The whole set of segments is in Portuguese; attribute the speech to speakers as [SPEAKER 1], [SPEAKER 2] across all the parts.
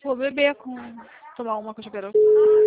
[SPEAKER 1] Vou beber tomar uma com chaperote.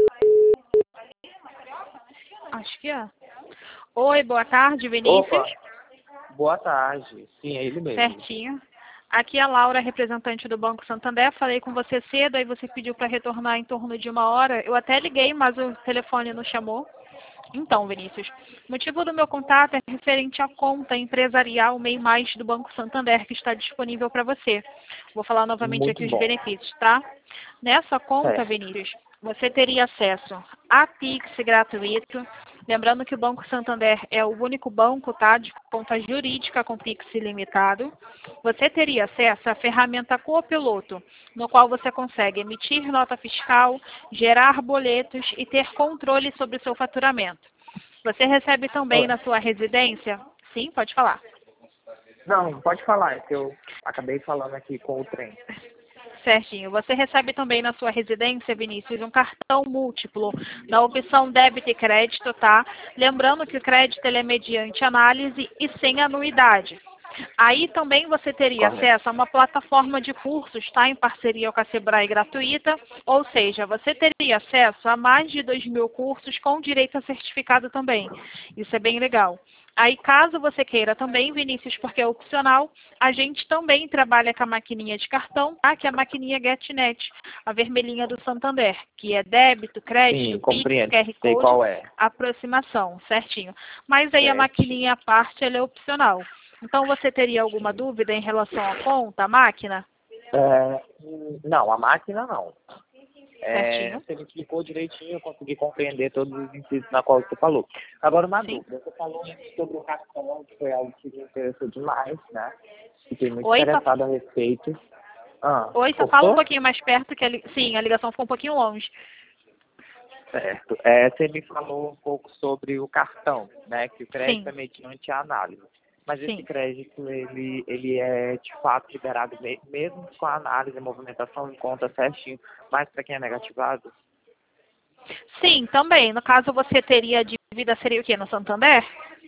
[SPEAKER 1] Acho que é. Oi, boa tarde, Vinícius.
[SPEAKER 2] Opa, boa tarde. Sim, é ele mesmo.
[SPEAKER 1] Certinho. Aqui é a Laura, representante do Banco Santander. Falei com você cedo, aí você pediu para retornar em torno de 1 hora. Eu até liguei, mas o telefone não chamou. Então, Vinícius, o motivo do meu contato é referente à conta empresarial MEI Mais do Banco Santander, que está disponível para você. Vou falar novamente
[SPEAKER 2] Muito
[SPEAKER 1] aqui os
[SPEAKER 2] bom.
[SPEAKER 1] benefícios, tá? Nessa conta,
[SPEAKER 2] Certo.
[SPEAKER 1] Vinícius, você teria acesso a Pix gratuito. Lembrando que o Banco Santander é o único banco, tá, de conta jurídica com Pix ilimitado. Você teria acesso à ferramenta Copiloto, no qual você consegue emitir nota fiscal, gerar boletos e ter controle sobre o seu faturamento. Você recebe também
[SPEAKER 2] Oi.
[SPEAKER 1] na sua residência? Sim, pode falar.
[SPEAKER 2] Não, pode falar, é que eu acabei falando aqui com o trem.
[SPEAKER 1] Certinho. Você recebe também na sua residência, Vinícius, um cartão múltiplo na opção débito e crédito, tá? Lembrando que o crédito ele é mediante análise e sem anuidade. Aí também você teria
[SPEAKER 2] Correto.
[SPEAKER 1] acesso a uma plataforma de cursos, tá? Em parceria com a Sebrae gratuita, ou seja, você teria acesso a mais de 2.000 cursos com direito a certificado também. Isso é bem legal. Aí, caso você queira também, Vinícius, porque é opcional, a gente também trabalha com a maquininha de cartão, tá? Que é a maquininha GetNet, a vermelhinha do Santander, que é débito, crédito,
[SPEAKER 2] Sim,
[SPEAKER 1] Pix,
[SPEAKER 2] compreendo.
[SPEAKER 1] QR
[SPEAKER 2] Sei
[SPEAKER 1] Code,
[SPEAKER 2] qual é.
[SPEAKER 1] aproximação, certinho. Mas aí a
[SPEAKER 2] Certo.
[SPEAKER 1] maquininha à parte, ela é opcional. Então, você teria alguma dúvida em relação à conta, à máquina?
[SPEAKER 2] Não, a máquina não.
[SPEAKER 1] Certinho.
[SPEAKER 2] Você me explicou direitinho, eu consegui compreender todos os incisos na qual você falou. Agora, uma
[SPEAKER 1] Sim.
[SPEAKER 2] dúvida. Você falou sobre o cartão, que foi algo que me interessou demais, né? Fiquei muito
[SPEAKER 1] Oi,
[SPEAKER 2] interessado a respeito.
[SPEAKER 1] Oi, só fala um
[SPEAKER 2] Cortou?
[SPEAKER 1] pouquinho mais perto, que sim, a ligação ficou um pouquinho longe.
[SPEAKER 2] Certo. Você me falou um pouco sobre o cartão, né? Que o crédito
[SPEAKER 1] Sim,
[SPEAKER 2] é mediante a análise. Mas esse
[SPEAKER 1] sim.
[SPEAKER 2] crédito, ele é de fato liberado mesmo com a análise, a movimentação em conta certinho, mas para quem é negativado?
[SPEAKER 1] Sim, também. No caso, você teria dívida, seria o quê? No Santander?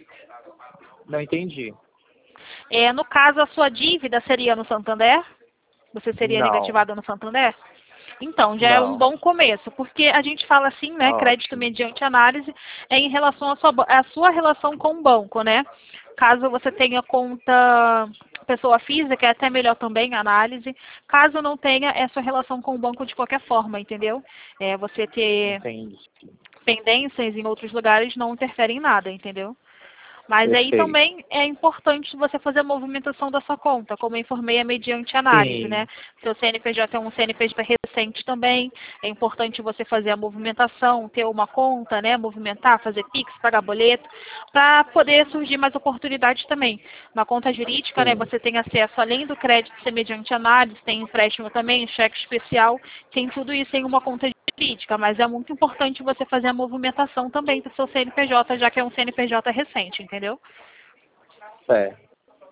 [SPEAKER 2] Não entendi.
[SPEAKER 1] No caso, a sua dívida seria no Santander? Você seria
[SPEAKER 2] Não,
[SPEAKER 1] negativado no Santander? Então, já é um
[SPEAKER 2] não.
[SPEAKER 1] bom começo, porque a gente fala assim, né, crédito
[SPEAKER 2] Ótimo.
[SPEAKER 1] mediante análise, é em relação à sua relação com o banco, né? Caso você tenha conta pessoa física, é até melhor também a análise. Caso não tenha, é sua relação com o banco de qualquer forma, entendeu? Você ter
[SPEAKER 2] Entendi.
[SPEAKER 1] pendências em outros lugares não interfere em nada, entendeu? Mas aí
[SPEAKER 2] Perfeito.
[SPEAKER 1] também é importante você fazer a movimentação da sua conta, como eu informei, é mediante análise, né?
[SPEAKER 2] Sim,
[SPEAKER 1] Seu CNPJ é um CNPJ recente também, é importante você fazer a movimentação, ter uma conta, né? Movimentar, fazer Pix, pagar boleto, para poder surgir mais oportunidades também. Na conta jurídica, né,
[SPEAKER 2] sim.
[SPEAKER 1] você tem acesso, além do crédito ser mediante análise, tem empréstimo também, cheque especial, tem tudo isso em uma conta jurídica, mas é muito importante você fazer a movimentação também do seu CNPJ, já que é um CNPJ recente, entendeu?
[SPEAKER 2] Certo.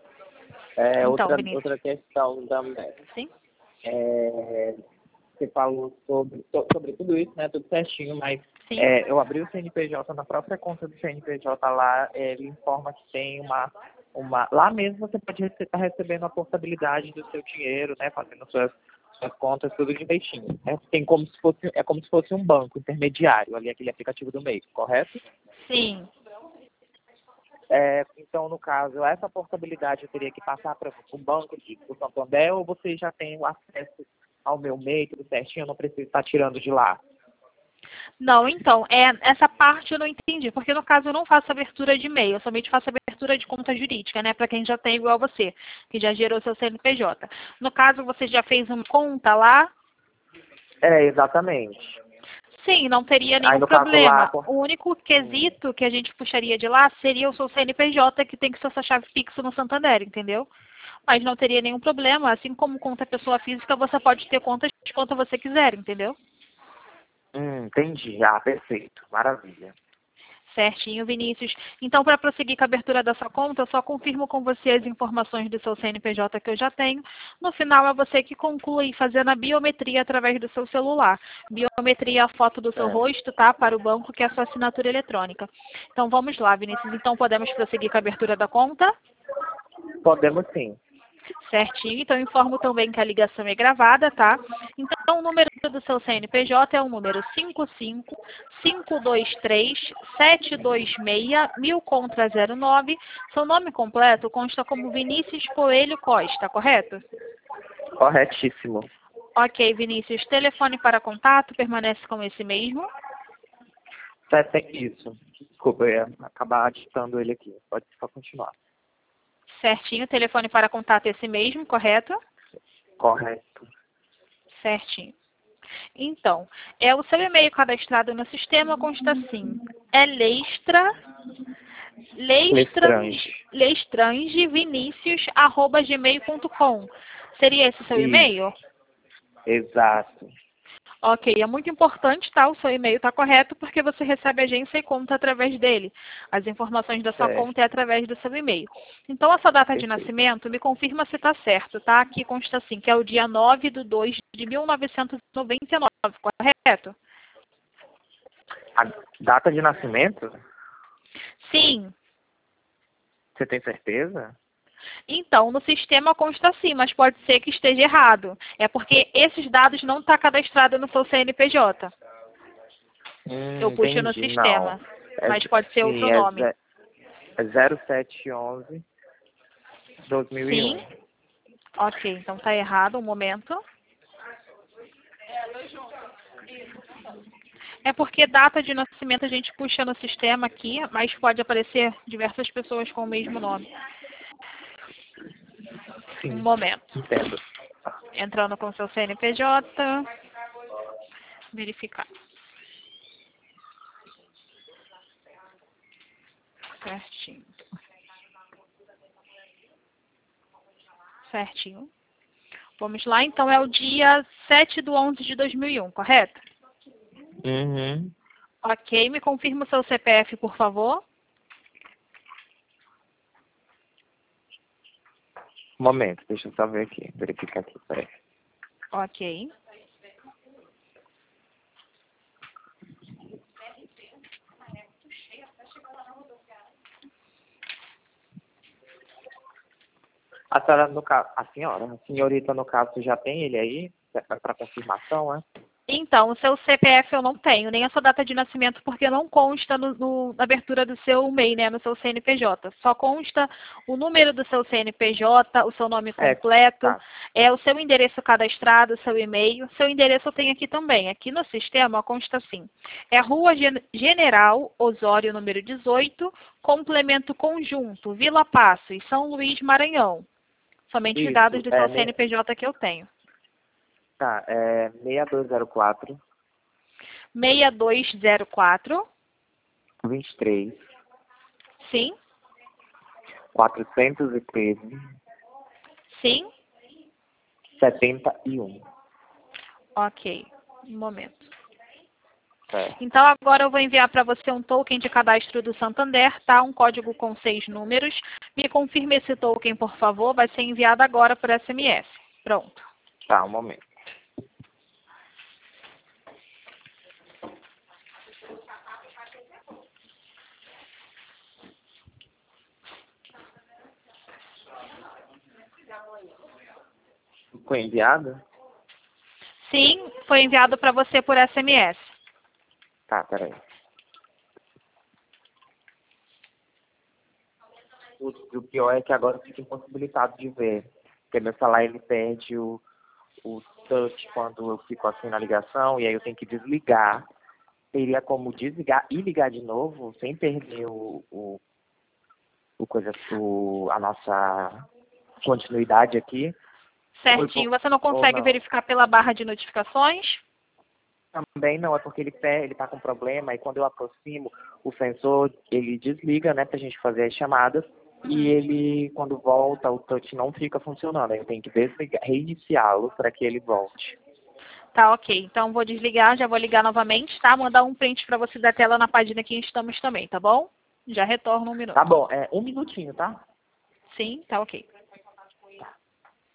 [SPEAKER 1] Então,
[SPEAKER 2] Outra
[SPEAKER 1] Vinícius.
[SPEAKER 2] questão também.
[SPEAKER 1] Sim?
[SPEAKER 2] É, Você falou sobre tudo isso, né? Tudo certinho, mas
[SPEAKER 1] Sim.
[SPEAKER 2] eu abri o CNPJ, na própria conta do CNPJ lá, ele informa que tem lá mesmo você pode estar recebendo a portabilidade do seu dinheiro, né? Fazendo suas contas, tudo direitinho. É como se fosse um banco intermediário, ali aquele aplicativo do MEI, correto?
[SPEAKER 1] Sim.
[SPEAKER 2] Então, no caso, essa portabilidade eu teria que passar para o banco do Santander, ou você já tem o acesso ao meu MEI, tudo certinho, eu não preciso estar tirando de lá?
[SPEAKER 1] Não, então, essa parte eu não entendi, porque no caso eu não faço abertura de e-mail, eu somente faço abertura de conta jurídica, né, para quem já tem igual você, que já gerou seu CNPJ. No caso, você já fez uma conta lá?
[SPEAKER 2] Exatamente.
[SPEAKER 1] Sim, não teria
[SPEAKER 2] Aí,
[SPEAKER 1] nenhum
[SPEAKER 2] no caso lá,
[SPEAKER 1] problema. O único quesito que a gente puxaria de lá seria o seu CNPJ, que tem que ser sua chave fixa no Santander, entendeu? Mas não teria nenhum problema. Assim como conta pessoa física, você pode ter contas de quanto você quiser, entendeu?
[SPEAKER 2] entendi. Perfeito. Maravilha.
[SPEAKER 1] Certinho, Vinícius. Então, para prosseguir com a abertura da sua conta, eu só confirmo com você as informações do seu CNPJ que eu já tenho. No final, é você que conclui fazendo a biometria através do seu celular. Biometria é a foto do seu
[SPEAKER 2] É,
[SPEAKER 1] rosto, tá? Para o banco, que é a sua assinatura eletrônica. Então, vamos lá, Vinícius. Então, podemos prosseguir com a abertura da conta?
[SPEAKER 2] Podemos sim.
[SPEAKER 1] Certinho. Então, informo também que a ligação é gravada, tá? Então, o número do seu CNPJ é o número 55523 726 1000 contra 09. Seu nome completo consta como Vinícius Coelho Costa, correto?
[SPEAKER 2] Corretíssimo.
[SPEAKER 1] Ok, Vinícius. Telefone para contato permanece com esse mesmo?
[SPEAKER 2] Isso. Desculpa, eu ia acabar digitando ele aqui. Pode só continuar.
[SPEAKER 1] Certinho. Telefone para contato é esse mesmo, correto?
[SPEAKER 2] Correto.
[SPEAKER 1] Certinho. Então, o seu e-mail cadastrado no sistema consta assim. É lestrangevinicius@gmail.com. Seria esse o seu e-mail?
[SPEAKER 2] Exato.
[SPEAKER 1] Ok, é muito importante, tá? O seu e-mail está correto porque você recebe agência e conta através dele. As informações da sua conta é através do seu e-mail. Então, a sua data de nascimento, me confirma se está certo, tá? Aqui consta assim, que é o dia 9/2/1999, correto?
[SPEAKER 2] A data de nascimento?
[SPEAKER 1] Sim.
[SPEAKER 2] Você tem certeza?
[SPEAKER 1] Então, no sistema consta assim, mas pode ser que esteja errado. É porque esses dados não estão cadastrados no seu CNPJ. Eu puxo no sistema, mas pode ser outro nome.
[SPEAKER 2] É 0711-2001.
[SPEAKER 1] Sim. Ok, então está errado, um momento. É porque data de nascimento a gente puxa no sistema aqui, mas pode aparecer diversas pessoas com o mesmo nome.
[SPEAKER 2] Sim.
[SPEAKER 1] Um momento.
[SPEAKER 2] Entendo.
[SPEAKER 1] Entrando com seu CNPJ. Verificar. Certinho. Certinho. Vamos lá, então é o dia 7/11/2001, correto?
[SPEAKER 2] Uhum.
[SPEAKER 1] Ok, me confirma o seu CPF, por favor.
[SPEAKER 2] Um momento, deixa eu só ver aqui, verificar aqui, peraí.
[SPEAKER 1] Ok.
[SPEAKER 2] A senhora, no caso, a senhorita, no caso, já tem ele aí? Para confirmação, né?
[SPEAKER 1] Então, o seu CPF eu não tenho, nem a sua data de nascimento, porque não consta na abertura do seu MEI, né, no seu CNPJ. Só consta o número do seu CNPJ, o seu nome completo, o seu endereço cadastrado, o seu e-mail. Seu endereço eu tenho aqui também. Aqui no sistema consta assim. É Rua General Osório, número 18, complemento conjunto, Vila Passos, São Luís, Maranhão. Somente os dados do seu CNPJ que eu tenho.
[SPEAKER 2] Tá, é 6204.
[SPEAKER 1] 6204.
[SPEAKER 2] 23.
[SPEAKER 1] Sim.
[SPEAKER 2] 413.
[SPEAKER 1] Sim.
[SPEAKER 2] 71.
[SPEAKER 1] Ok. Um momento.
[SPEAKER 2] É.
[SPEAKER 1] Então, agora eu vou enviar para você um token de cadastro do Santander, tá? Um código com 6 números. Me confirme esse token, por favor. Vai ser enviado agora por SMS. Pronto.
[SPEAKER 2] Tá, um momento. Foi enviado?
[SPEAKER 1] Sim, foi enviado para você por SMS.
[SPEAKER 2] Tá, peraí. O pior é que agora eu fico impossibilitado de ver. Porque meu celular, ele perde o touch quando eu fico assim na ligação, e aí eu tenho que desligar. Teria como desligar e ligar de novo, sem perder a nossa continuidade aqui.
[SPEAKER 1] Certinho. Você não consegue verificar pela barra de notificações?
[SPEAKER 2] Também não, é porque ele tá com problema, e quando eu aproximo, o sensor, ele desliga, né, pra gente fazer as chamadas, e ele, quando volta, o touch não fica funcionando. Aí eu tenho que desligar, reiniciá-lo para que ele volte.
[SPEAKER 1] Tá, ok. Então, vou desligar, já vou ligar novamente, tá? Mandar um print para você da tela na página que estamos também, tá bom? Já retorno 1 minuto.
[SPEAKER 2] Tá bom, 1 minutinho, tá?
[SPEAKER 1] Sim, tá ok.